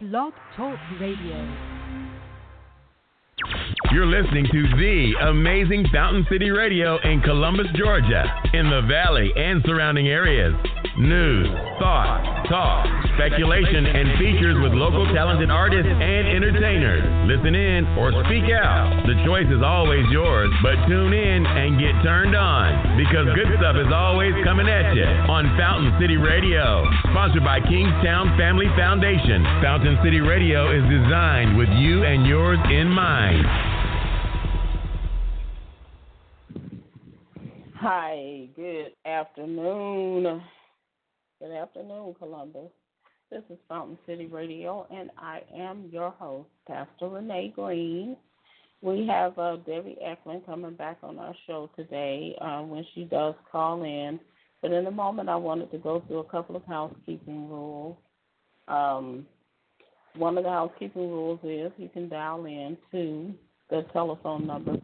Blog Talk Radio. You're listening to the amazing Fountain City Radio in Columbus, Georgia, in the Valley and surrounding areas. News, thought, talk, speculation, and features with local talented artists and entertainers. Listen in or speak out. The choice is always yours, but tune in and get turned on, because good stuff is always coming at you on Fountain City Radio. Sponsored by Kingstown Family Foundation. Fountain City Radio is designed with you and yours in mind. Hi, good afternoon. Good afternoon, Columbus. This is Fountain City Radio, and I am your host, Pastor Renee Green. We have Debbie Eklund coming back on our show today when she does call in. But in a moment, I wanted to go through a couple of housekeeping rules. One of the housekeeping rules is you can dial in to the telephone number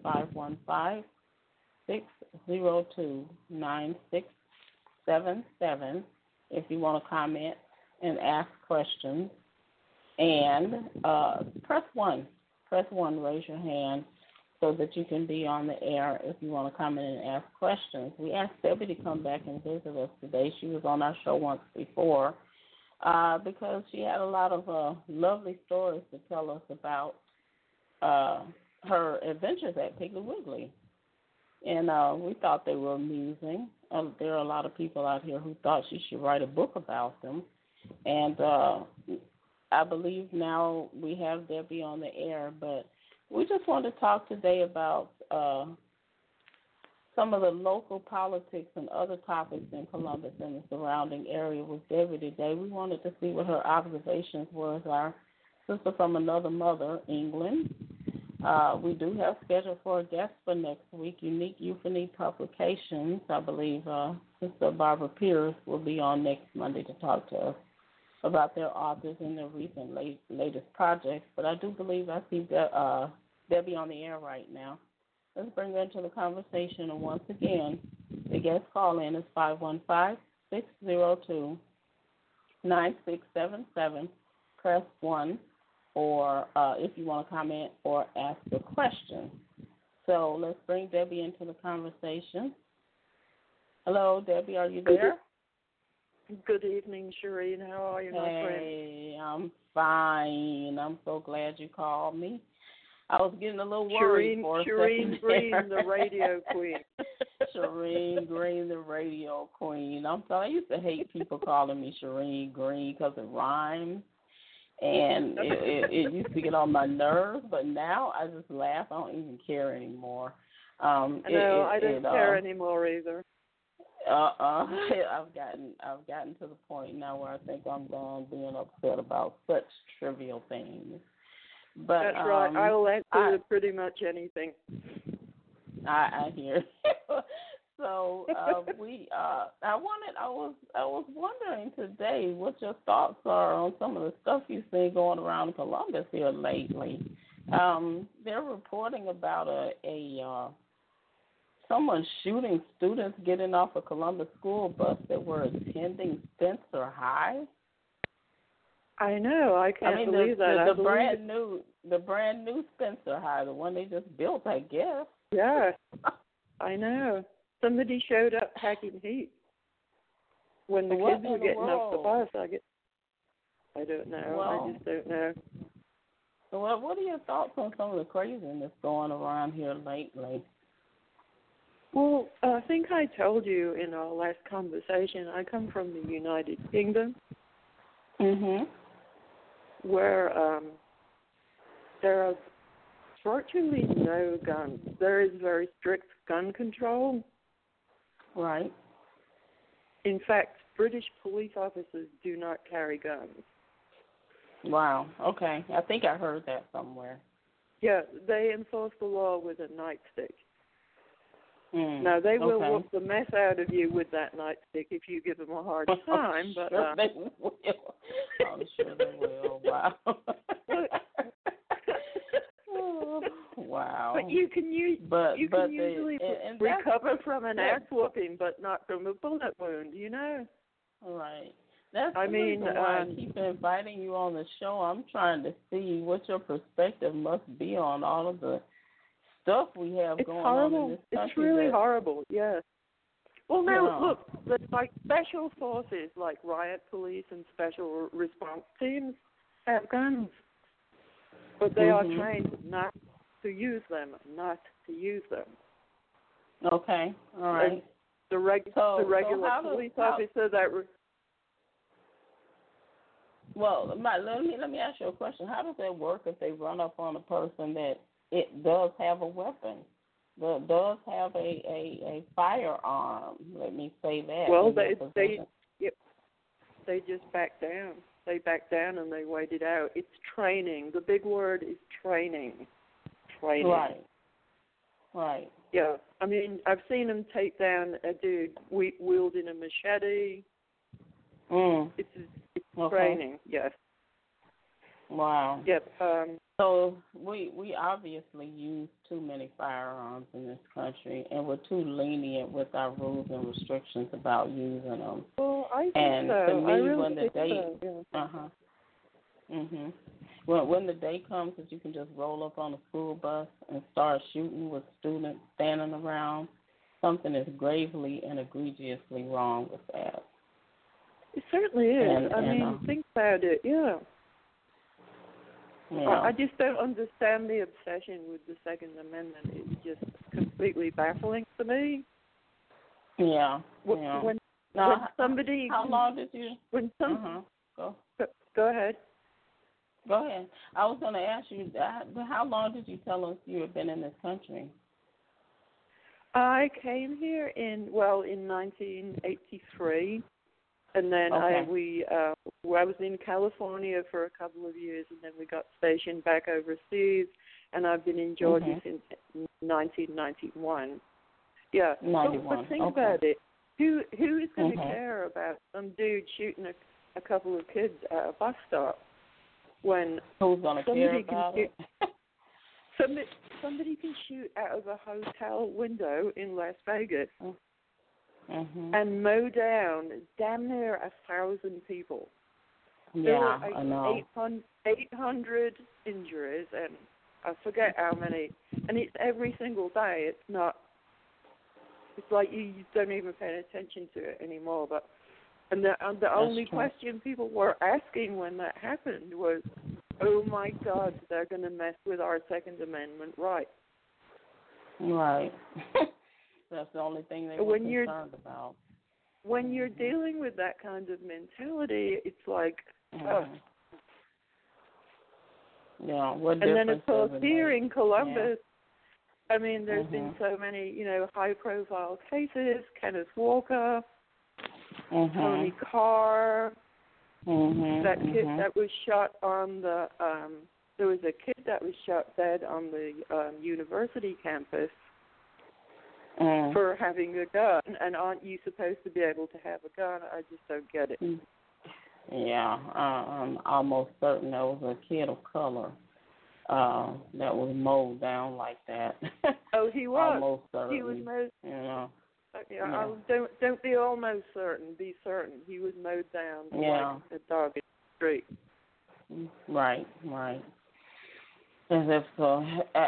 515-602-9677 if you want to comment and ask questions. And press 1. Press 1, raise your hand so that you can be on the air if you want to comment and ask questions. We asked Debbie to come back and visit us today. She was on our show once before because she had a lot of lovely stories to tell us about her adventures at Piggly Wiggly. And we thought they were amusing. There are a lot of people out here who thought she should write a book about them. And I believe now we have Debbie on the air. But we just want to talk today about some of the local politics and other topics in Columbus and the surrounding area with Debbie today. We wanted to see what her observations were as our sister from another mother, England. We do have scheduled for a guest for next week, Unique Euphony Publications. I believe Sister Barbara Pierce will be on next Monday to talk to us about their authors and their recent latest projects. But I do believe I see Debbie on the air right now. Let's bring her into the conversation. And once again, the guest call-in is 515-602-9677. Press 1. Or if you want to comment or ask a question. So let's bring Debbie into the conversation. Hello, Debbie, are you there? Good evening, Shireen. How are you, my friend? Hey, I'm fine. I'm so glad you called me. I was getting a little worried for a Shireen second Green, there. the radio queen. Shireen Green, the radio queen. I'm sorry, I used to hate people calling me Shireen Green because it rhymes. And it used to get on my nerves, but now I just laugh. I don't even care anymore. I don't care anymore either. I've gotten to the point now where I think I'm done being upset about such trivial things. But that's right. I will answer to pretty much anything. I hear. So I was wondering today what your thoughts are on some of the stuff you've seen going around Columbus here lately. They're reporting about someone shooting students getting off a Columbus school bus that were attending Spencer High. I know. I can't believe that. The brand new Spencer High, the one they just built, I guess. Yeah, I know. Somebody showed up hacking heat when the kids were getting off the bus. I don't know. Well, I just don't know. Well, what are your thoughts on some of the craziness going around here lately? Well, I think I told you in our last conversation, I come from the United Kingdom, where there are virtually no guns. There is very strict gun control. Right. In fact, British police officers do not carry guns. Wow. Okay. I think I heard that somewhere. Yeah, they enforce the law with a nightstick. Now, they will whoop the mess out of you with that nightstick if you give them a hard time. But sure they will. I'm sure they will. Wow. Wow. But you can usually recover from an ass whooping, but not from a bullet wound, you know? Right. That's the reason why I keep inviting you on the show. I'm trying to see what your perspective must be on all of the stuff we have going on in this country. It's really horrible, yes. Well, now, look, like special forces like riot police and special response teams have guns, but they are trained not to use them, Okay, all right. And the regular police officer that... Well, let me ask you a question. How does that work if they run up on a person that it does have a weapon, that does have a firearm? Let me say that. Well, they just back down. They back down and they wait it out. It's training. The big word is training. Training. Right. Yeah. I mean, I've seen them take down a dude wielding a machete. It's training, yes. Wow. Yep. So we obviously use too many firearms in this country, and we're too lenient with our rules and restrictions about using them. Well, I think and so. to me, I really when the think day, so. Yeah. when the day comes that you can just roll up on a school bus and start shooting with students standing around, something is gravely and egregiously wrong with that. It certainly is. I mean, think about it. Yeah. I just don't understand the obsession with the Second Amendment. It's just completely baffling to me. Yeah. When somebody... How long did you... Go ahead. Go ahead. I was going to ask you, how long did you tell us you had been in this country? I came here in 1983. And then I was in California for a couple of years, and then we got stationed back overseas, and I've been in Georgia since 1991. Yeah. 91. But think about it. Who is going to care about some dude shooting a couple of kids at a bus stop when who's going to care about it? Somebody can shoot out of a hotel window in Las Vegas. And mow down damn near 1,000 people. Yeah, there were I know. 800 injuries, and I forget how many. And it's every single day. It's not. It's like you don't even pay attention to it anymore. But the only question people were asking when that happened was, "Oh my God, they're going to mess with our Second Amendment rights." Right. That's the only thing they were concerned about. When you're dealing with that kind of mentality, it's like, yeah. What and then, of course, here in Columbus, I mean, there's been so many, high-profile cases. Kenneth Walker, Tony Carr, that kid that was shot on the. There was a kid that was shot dead on the university campus. For having a gun, and aren't you supposed to be able to have a gun? I just don't get it. Yeah, I'm almost certain there was a kid of color that was mowed down like that. Oh, he was. Almost certain. He was mowed. Yeah. Don't be almost certain. Be certain. He was mowed down like a dog in the street. Right. As if so.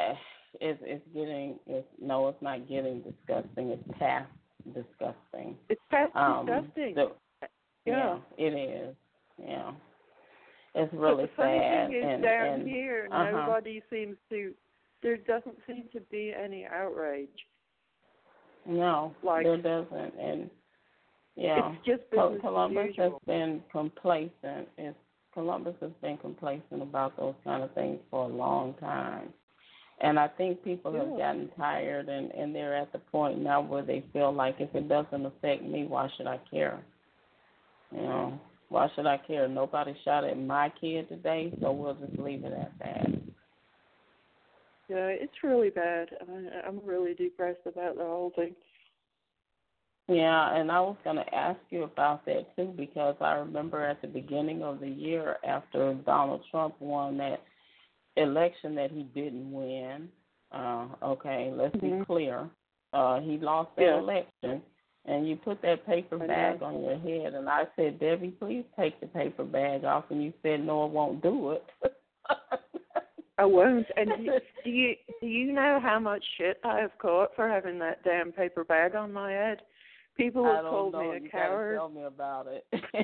It's not getting disgusting. It's past disgusting. It's past disgusting. Yeah, it is. Yeah, it's really sad. But the funny sad. thing is, down here, nobody seems to. There doesn't seem to be any outrage. No, there doesn't, and it's just business Columbus as usual. has been complacent. Columbus has been complacent about those kind of things for a long time. And I think people have gotten tired, and they're at the point now where they feel like if it doesn't affect me, why should I care? Why should I care? Nobody shot at my kid today, so we'll just leave it at that. Yeah, it's really bad. I'm really depressed about the whole thing. Yeah, and I was going to ask you about that, too, because I remember at the beginning of the year after Donald Trump won that election that he didn't win. Let's be clear. He lost that election, And you put that paper bag on your head, and I said, Debbie, please take the paper bag off. And you said, no, I won't do it. I won't. And do you know how much shit I have caught for having that damn paper bag on my head? People have called me a coward. Tell me about it.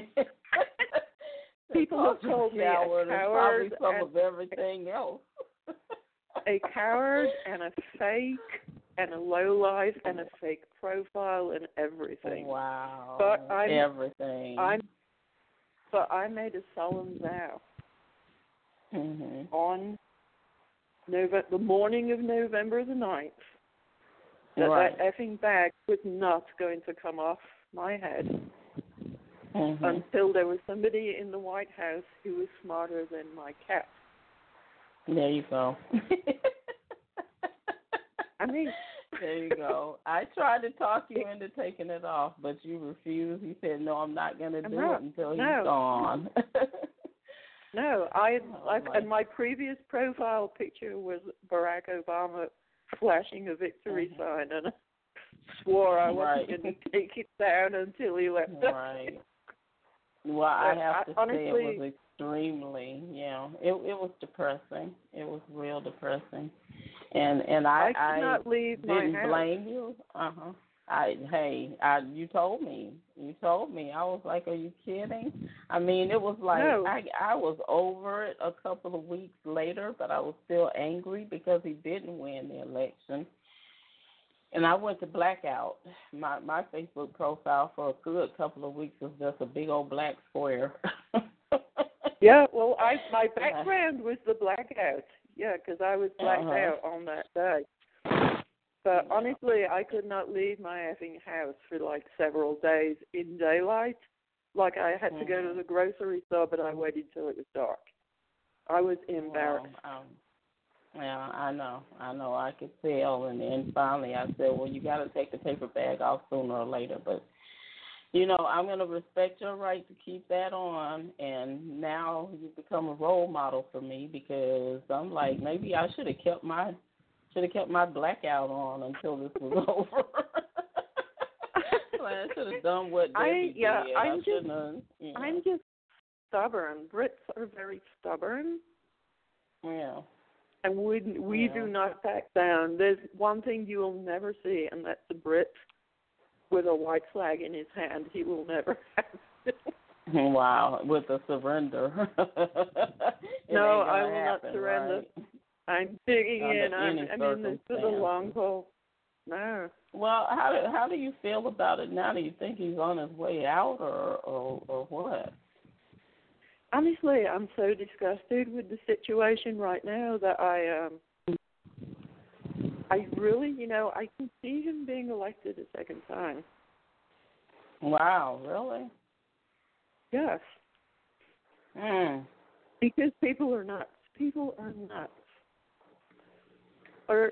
People have called me a coward. Probably some of everything else. A coward and a fake and a lowlife and a fake profile and everything. Wow. But everything. But I made a solemn vow on the morning of November the 9th that effing bag was not going to come off my head until there was somebody in the White House who was smarter than my cat. There you go. I mean, there you go. I tried to talk you into taking it off, but you refused. You said, no, I'm not going to do it until he's gone. No, and my previous profile picture was Barack Obama flashing a victory sign, and I swore I wasn't going to take it down until he left. Right. Well, I have to say it was extremely, it was depressing. It was real depressing. And I could not leave didn't my house. blame you. You told me. I was like, are you kidding? I mean, it was like I was over it a couple of weeks later, but I was still angry because he didn't win the election. And I went to blackout. My Facebook profile for a good couple of weeks was just a big old black square. Yeah, well, my background was the blackout. Yeah, because I was blacked out on that day. But honestly, I could not leave my effing house for like several days in daylight. Like I had to go to the grocery store, but I waited till it was dark. I was embarrassed. Yeah, I know. I could tell. And then finally I said, well, you got to take the paper bag off sooner or later. But, I'm going to respect your right to keep that on. And now you become a role model for me because I'm like, maybe I should have kept my blackout on until this was over. I should have done what Debbie did. I'm just stubborn. Brits are very stubborn. Yeah. And we do not back down. There's one thing you will never see, and that's a Brit with a white flag in his hand. He will never have it. Wow, with a surrender. No, I will not surrender. Right? I'm digging in. I'm in this for the long haul. No. Well, how do you feel about it now? Do you think he's on his way out or what? Honestly, I'm so disgusted with the situation right now that I really, I can see him being elected a second time. Wow, really? Yes. Because people are nuts. People are nuts. Or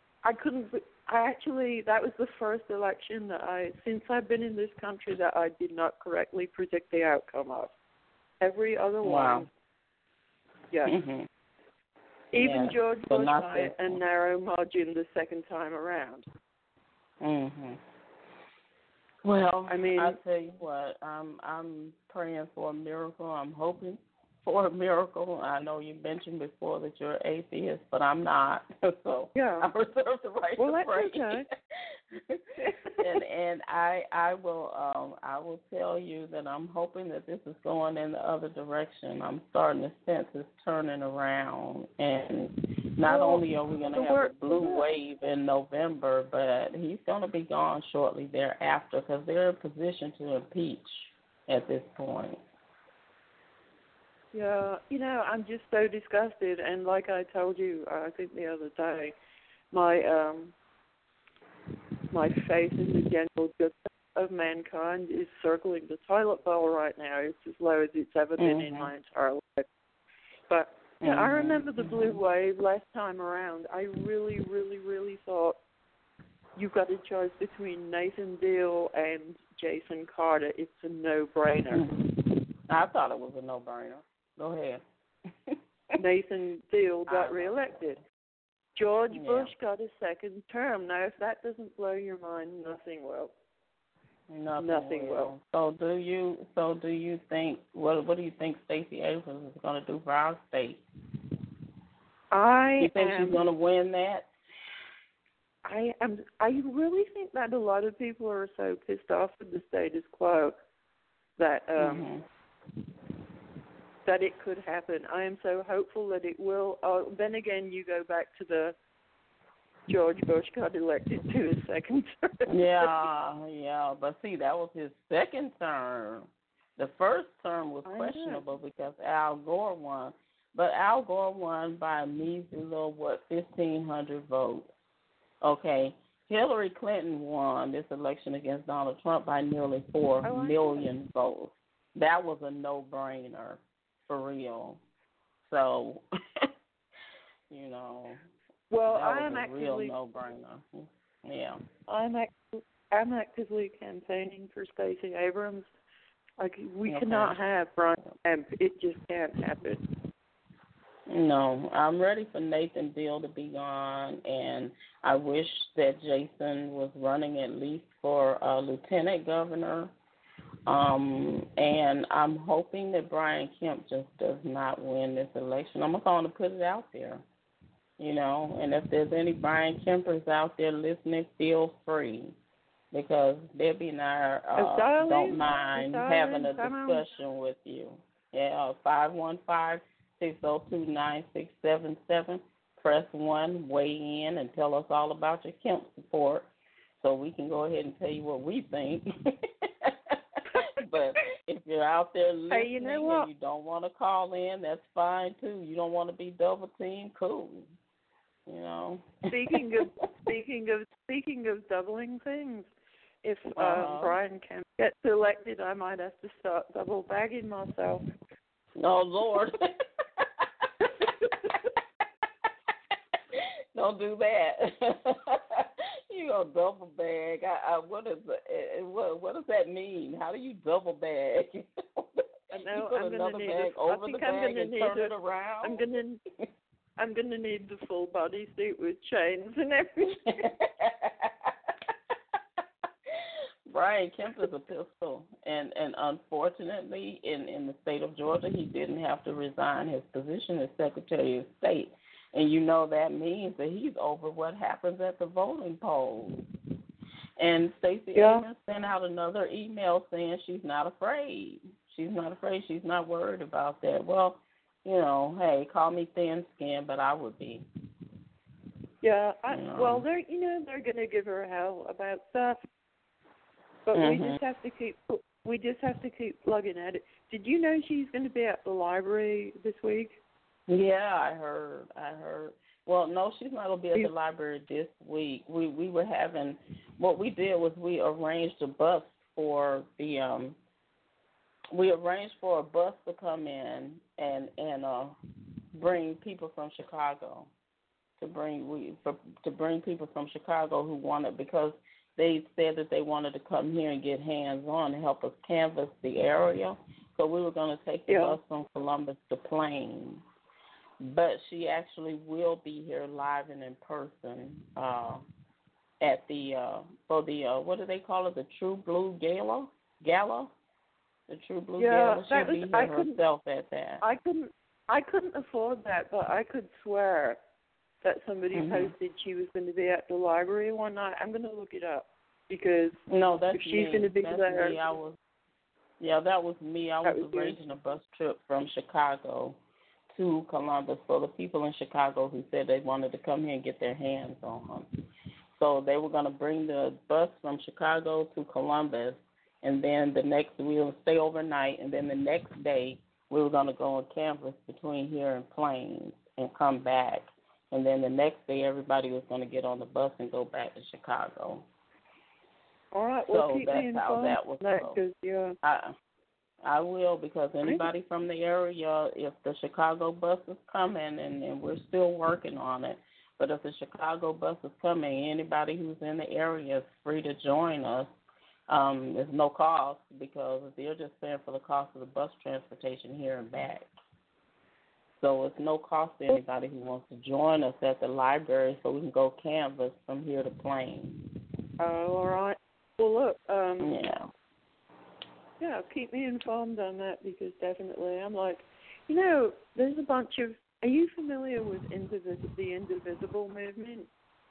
that was the first election that since I've been in this country, that I did not correctly predict the outcome of. Every other one. Yes. Even George Bush by a narrow margin the second time around. Well, I mean, I'll tell you what, I'm praying for a miracle. I'm hoping for a miracle. I know you mentioned before that you're atheist, but I'm not. So I reserve the right to pray. Okay. and I will tell you that I'm hoping that this is going in the other direction. I'm starting to sense it's turning around, and not only are we going to have a blue wave in November, but he's going to be gone shortly thereafter because they're in position to impeach at this point. Yeah, I'm just so disgusted, and like I told you, I think the other day, my faith in the general good of mankind is circling the toilet bowl right now. It's as low as it's ever been in my entire life. But I remember the blue wave last time around. I really, really, really thought you've got a choice between Nathan Deal and Jason Carter. It's a no-brainer. I thought it was a no-brainer. Go ahead. Nathan Deal got reelected. George Bush got a second term. Now, if that doesn't blow your mind, nothing will. Nothing will. So do you think what do you think Stacey Abrams is going to do for our state? You think she's going to win that? I really think that a lot of people are so pissed off with the status quo that that it could happen. I am so hopeful that it will. Then again, you go back to the George Bush got elected to his second term. Yeah, but see, that was his second term. The first term was questionable because Al Gore won. But Al Gore won by a measly little, 1,500 votes. Okay. Hillary Clinton won this election against Donald Trump by nearly 4 million votes. That was a no-brainer, for real. So, you know, well, that was a real no-brainer. Yeah. I'm actively campaigning for Stacey Abrams. Like, we cannot have Brian Kemp. It just can't happen. No, I'm ready for Nathan Deal to be gone, and I wish that Jason was running at least for lieutenant governor. And I'm hoping that Brian Kemp just does not win this election. I'm going to put it out there, you know, and if there's any Brian Kempers out there listening, feel free, because Debbie and I don't mind having a discussion with you. Yeah, 515-602-9677. Press 1, weigh in, and tell us all about your Kemp support so we can go ahead and tell you what we think. But if you're out there listening and you don't want to call in, that's fine, too. You don't want to be double-teamed, cool. You know. Speaking of doubling things, if Brian Kemp gets elected, I might have to start double bagging myself. Oh, Lord. Don't do that. You gonna double bag? What does that mean? How do you double bag? I know. You put another bag over the bag and turn it around. I'm gonna need the full bodysuit with chains and everything. Brian Kemp is a pistol, and unfortunately, in the state of Georgia, he didn't have to resign his position as Secretary of State. And you know that means that he's over what happens at the voting polls. And Stacey Abrams sent out another email saying she's not afraid. She's not afraid. She's not worried about that. Well, you know, hey, call me thin-skinned, but I would be. Yeah. Well, they're going to give her hell about stuff, but we just have to keep plugging at it. Did you know she's going to be at the library this week? Yeah, I heard. Well, no, she's not going to be at the library this week. We were having, what we did was we arranged a bus for the, we arranged for a bus to come in and bring people from Chicago, to bring people from Chicago who wanted, because they said that they wanted to come here and get hands-on and help us canvass the area. So we were going to take the bus from Columbus to Plains. But she actually will be here live and in person at the for the what do they call it? The True Blue Gala. The True Blue Gala. She'll be here herself at that. I couldn't afford that, but I could swear that somebody posted she was going to be at the library one night. I'm going to look it up, because if she's going to be there. That was me. I was arranging a bus trip from Chicago to Columbus for the people in Chicago who said they wanted to come here and get their hands on them. So they were going to bring the bus from Chicago to Columbus, and then we will stay overnight, and then the next day we were going to go and canvass between here and Plains and come back. And then the next day everybody was going to get on the bus and go back to Chicago. All right, well, so that's how that was going. I will, because anybody from the area, if the Chicago bus is coming, and we're still working on it, but if the Chicago bus is coming, anybody who's in the area is free to join us. There's no cost, because they're just paying for the cost of the bus transportation here and back. So it's no cost to anybody who wants to join us at the library so we can go canvass from here to Plains. Oh, all right. Well, look, yeah, keep me informed on that because definitely I'm like, there's a bunch of. Are you familiar with the Indivisible movement?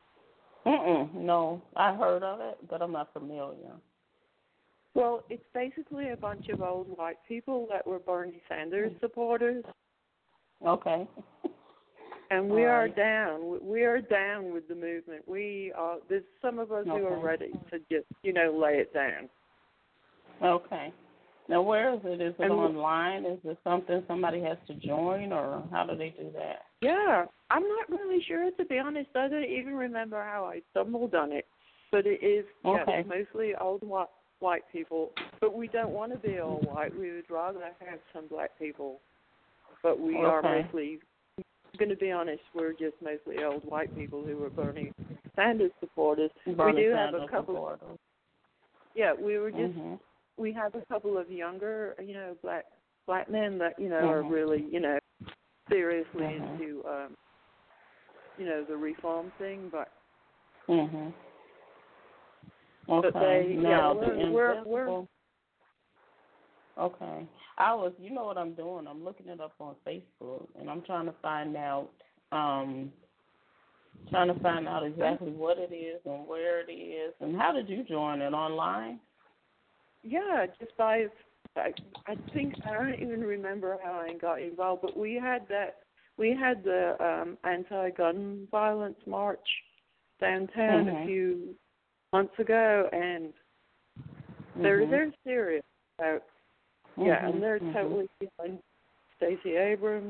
No, I heard of it, but I'm not familiar. Well, it's basically a bunch of old white people that were Bernie Sanders supporters. Okay. And we are down. We are down with the movement. There's some of us who are ready to just, lay it down. Okay. Now, where is it? Is it online? Is it something somebody has to join, or how do they do that? Yeah, I'm not really sure, to be honest. I don't even remember how I stumbled on it. But it is mostly old white people. But we don't want to be all white. We would rather have some black people. But we are mostly, going to be honest, we're just mostly old white people who are Bernie Sanders supporters. We do have a couple. Yeah, we were just. We have a couple of younger, black men that are really, seriously into, the reform thing. But. Okay. But they, now we're. Okay. You know what I'm doing? I'm looking it up on Facebook, and I'm trying to find out exactly what it is and where it is. And how did you join it? Online? Yeah, just by, I think, I don't even remember how I got involved, but we had the anti-gun violence march downtown a few months ago, and they're serious about, and they're totally behind Stacey Abrams.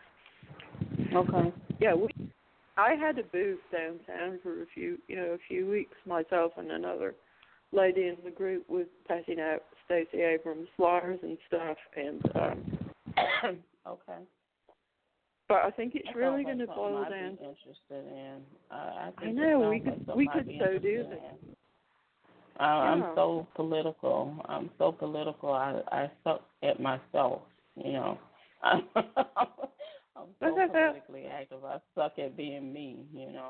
Okay. Yeah, I had a booth downtown for a few weeks, myself and another lady in the group was passing out Stacey Abrams flyers and stuff, and okay. But I think it's really going to boil down. I'd be interested in. I know we could so do that. I'm so political. I suck at myself. I'm so politically active. I suck at being me.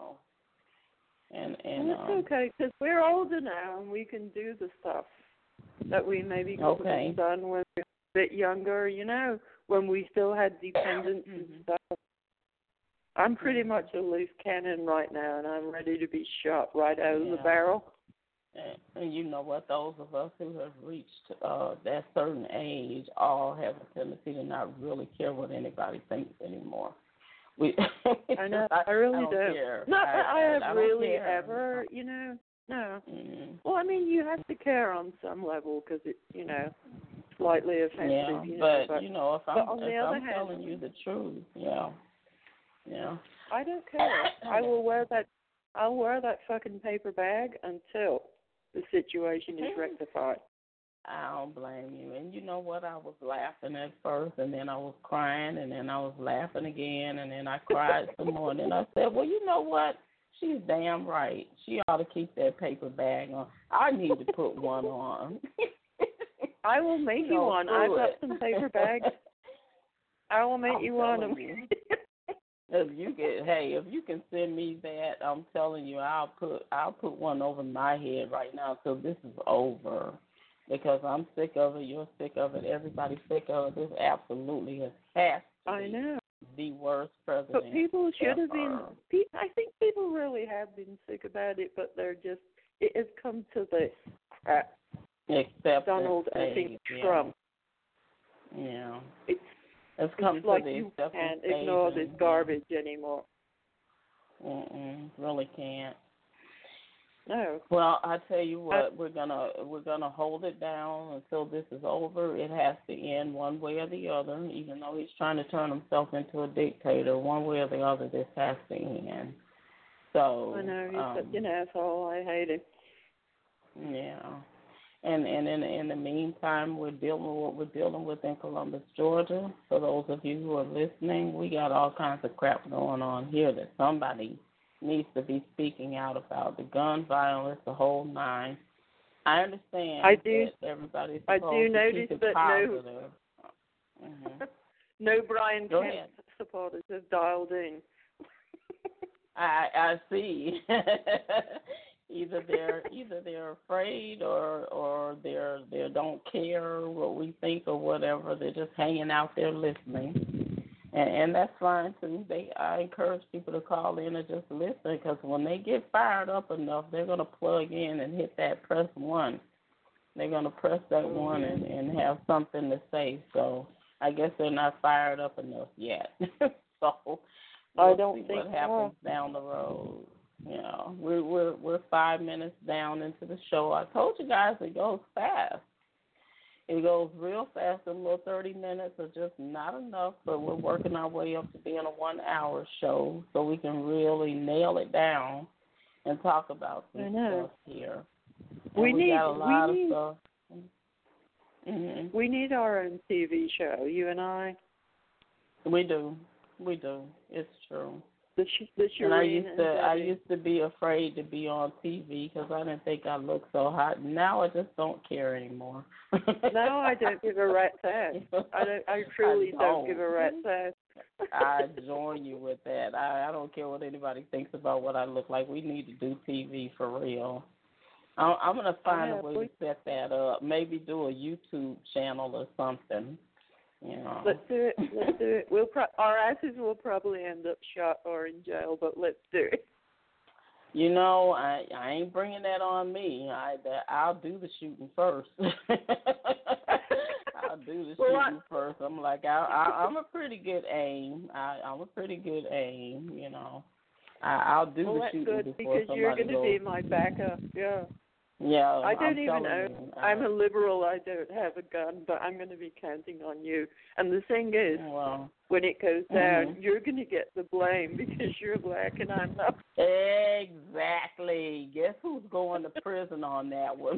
And it's okay, because we're older now and we can do the stuff that we maybe could have done when we were a bit younger, when we still had dependents and stuff. I'm pretty much a loose cannon right now, and I'm ready to be shot right out of the barrel. And you know what? Those of us who have reached that certain age all have a tendency to not really care what anybody thinks anymore. I know. I really do. Care. Not that I have really care. ever, no. Well, I mean, you have to care on some level because it's, slightly offensive. Yeah, but if I'm telling you the truth, yeah. I don't care. I'll wear that fucking paper bag until the situation is rectified. I don't blame you. And you know what? I was laughing at first, and then I was crying, and then I was laughing again, and then I cried some more. And then I said, well, you know what? She's damn right. She ought to keep that paper bag on. I need to put one on. I will make you one. I've got some paper bags. I will make you one. If you can send me that, I'm telling you, I'll put one over my head right now till this is over. Because I'm sick of it, you're sick of it, everybody's sick of it. This absolutely has to be the worst president. But people should have been. I think people really have been sick about it, but it has come to this crap. Except Donald Trump. Yeah. It's come to like this. You can't ignore this garbage anymore. Really can't. No. Well, I tell you what, we're gonna hold it down until this is over. It has to end one way or the other. Even though he's trying to turn himself into a dictator, one way or the other, this has to end. So I know he's such an asshole. I hate him. Yeah. And in the meantime, we're dealing with what we're dealing with in Columbus, Georgia. For those of you who are listening, we got all kinds of crap going on here that somebody needs to be speaking out about. The gun violence, the whole nine. I understand that everybody's supposed to keep it positive. No Brian Kemp supporters have dialed in. I see. Either they're afraid or they don't care what we think or whatever. They're just hanging out there listening, and that's fine too. I encourage people to call in and just listen, because when they get fired up enough, they're gonna plug in and hit that press 1. They're gonna press that 1 and have something to say. So I guess they're not fired up enough yet. So I don't see think what happens down the road. You know, we're 5 minutes down into the show. I told you guys it goes fast. It goes real fast. A little 30 minutes are just not enough, but we're working our way up to being a 1-hour show so we can really nail it down and talk about some stuff here. And we got a lot of stuff. Mm-hmm. We need our own TV show, you and I. We do. It's true. And I used to be afraid to be on TV because I didn't think I looked so hot. Now I just don't care anymore. No, I don't give a rat's ass. I truly don't give a rat's ass. I join you with that. I don't care what anybody thinks about what I look like. We need to do TV for real. I'm going to find a way to set that up. Maybe do a YouTube channel or something. You know. Let's do it. Our asses will probably end up shot or in jail, but let's do it. You know, I ain't bringing that on me. I'll do the shooting first. I'll do the shooting first. I'm like, I'm a pretty good aim. I'm a pretty good aim. You know, I'll do the shooting before somebody goes. Because you're going to be my backup. Yeah. Yeah, I don't even know. I'm a liberal. I don't have a gun, but I'm going to be counting on you. And the thing is, when it goes down, you're going to get the blame because you're black and I'm not. Exactly. Guess who's going to prison on that one?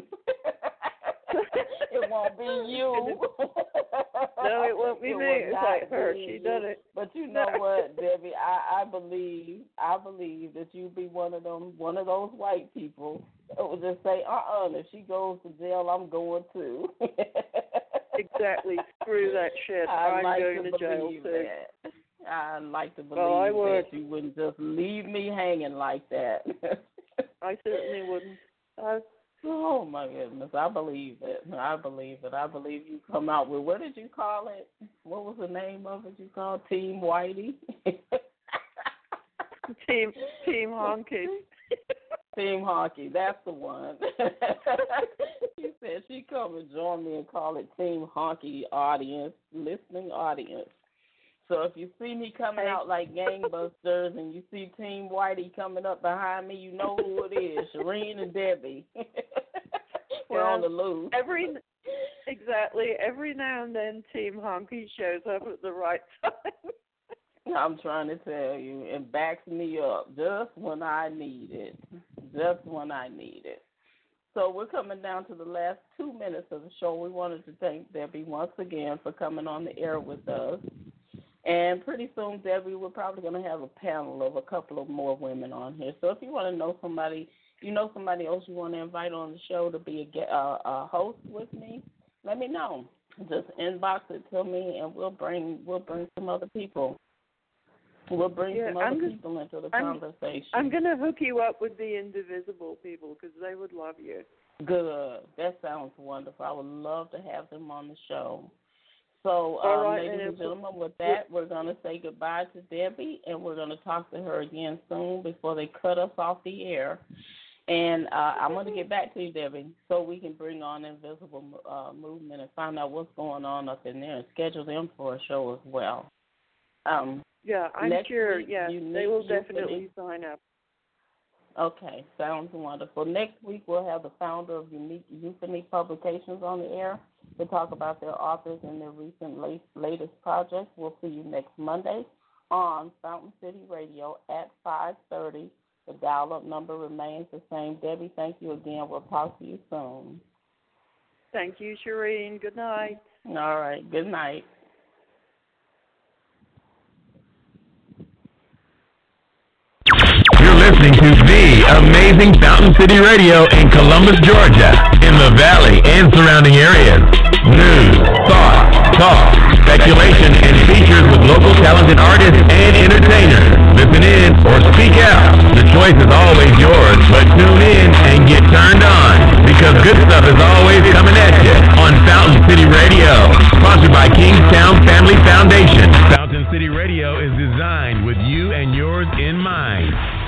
It won't be you. No, it won't be me. It's like her. She done it. But you know what, Debbie? I believe that you be one of those white people that would just say, if she goes to jail, I'm going too. Exactly. Screw that shit. I'm going to jail too. That. I like to believe that you wouldn't just leave me hanging like that. I certainly wouldn't. Oh, my goodness. I believe it. I believe you come out with, what did you call it? What was the name of it you called? Team Whitey? Team Honky. Team Honky. That's the one. She said she'd come and join me and call it Team Honky audience, listening audience. So if you see me coming out like gangbusters and you see Team Whitey coming up behind me, you know who it is, Shireen and Debbie. We're on the loose. Exactly. Every now and then Team Honky shows up at the right time. I'm trying to tell you, and backs me up just when I need it. So we're coming down to the last 2 minutes of the show. We wanted to thank Debbie once again for coming on the air with us. And pretty soon, Debbie, we're probably going to have a panel of a couple of more women on here. So if you want to know somebody, somebody else you want to invite on the show to be a host with me, let me know. Just inbox it to me, and we'll bring some other people. We'll bring some other people into the conversation. I'm going to hook you up with the Indivisible people because they would love you. Good. That sounds wonderful. I would love to have them on the show. So, ladies and gentlemen, with that, we're going to say goodbye to Debbie, and we're going to talk to her again soon before they cut us off the air. And I'm going to get back to you, Debbie, so we can bring on Invisible Movement and find out what's going on up in there and schedule them for a show as well. I'm sure. They will definitely sign up. Okay, sounds wonderful. Next week, we'll have the founder of Unique Euphony Publications on the air to talk about their authors and their recent latest projects. We'll see you next Monday on Fountain City Radio at 5:30. The dial-up number remains the same. Debbie, thank you again. We'll talk to you soon. Thank you, Shireen. Good night. All right, good night. Listening to the amazing Fountain City Radio in Columbus, Georgia, in the Valley and surrounding areas. News, thought, talk, speculation, and features with local talented artists and entertainers. Listen in or speak out. The choice is always yours, but tune in and because good stuff is always coming at you on Fountain City Radio. Sponsored by Kingstown Family Foundation. Fountain City Radio is designed with you and yours in mind.